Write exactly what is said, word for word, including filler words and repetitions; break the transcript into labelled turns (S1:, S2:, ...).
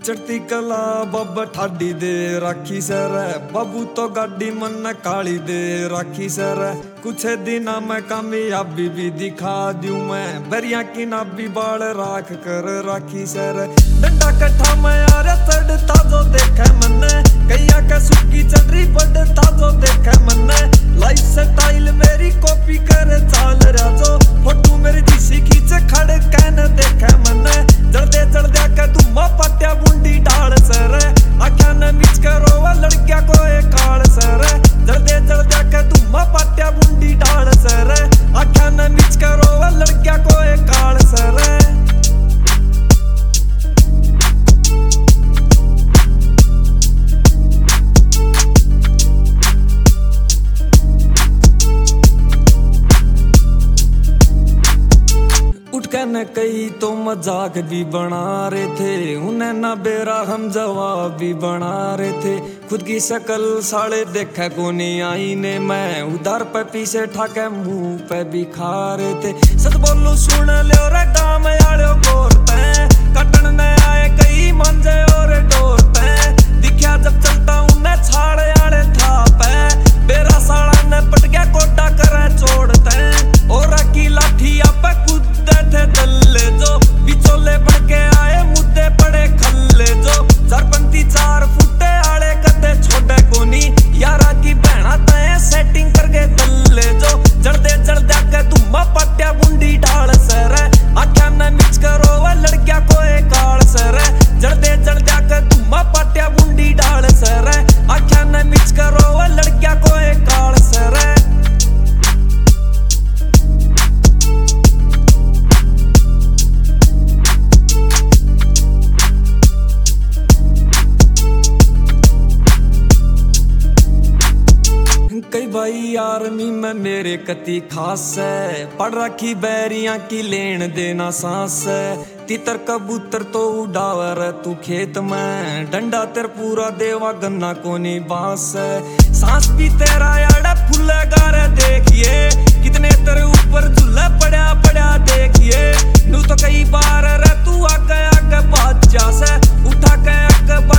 S1: चढ़ती कला बाबा ठाडी दे राखी सर बाबू तो गाड़ी मन काली दे राखी सर कुछ दिन मैं कामयाबी भी दिखा दूं मैं बरिया की नाबी बाल राख कर राखी सर डंडा कट्ठा मैं यार चढ़ता जो देखे मन कैया का सुखी चल रही पड़ता जो देखे मन लाइफ स्टाइल मेरी कॉपी कर चाल रहा जो फोटो मेरी जिसी खींच खड़ कहने देखे मन जल्दे जल्दे के तुम पट्या बुंडी डाल सर आख्या न मिच करो लड़किया को एक काल सर जल्दे जल्दे के तुम पट्या बुंडी डाल सर आख्या न मिच करो लड़किया को एक काल सर न कई तो मजाक भी बना रहे थे उन्हें ना बेरा हम जवाब भी बना रहे थे खुद की शक्ल साले देखे को नहीं आईने मैं उधर पे पीछे ठाके मुंह पे भी खा रहे थे सच बोलू सुन ले रे डाम यारो गोरते कटन न आए कई मंजे और डोरते दिखा जब चलता उन्हें छाड़ यारे था पे बेरा साला ने पट गया कोटा करे छोड़ते और की लाठी आप खुद थे दल्ले जो बिचोले बढ़के आए मुद्दे पड़े खल्ले जो सरपंती चार फुटे आड़े कदे छोटे कोनी यारा की बहना तय सेटिंग करके दल्ले जो जल्दे जल्दे के तुम पट्या बुंडी डाल सर आख्या न मिच करो लड़किया को एक काल सर जल्दे जल्दे के तुम पट्या बुंडी डाल सर आख्या न मिच करो लड़किया को एक काल सर कई भाई आर्मी में मेरे कति खास है पढ़ रखी बैरियां की लेन देना सांस है तितर कबूतर तो उड़ावर तू खेत में डंडा तेर पूरा देवा गन्ना कोनी बांस है सांस भी तेरा याड़ा फुल्ले गारे देखिए कितने तेरे ऊपर झूला पड़ा पड़ा देखिए नू तो कई बार रे तू आगे आगे बात जा से उठा के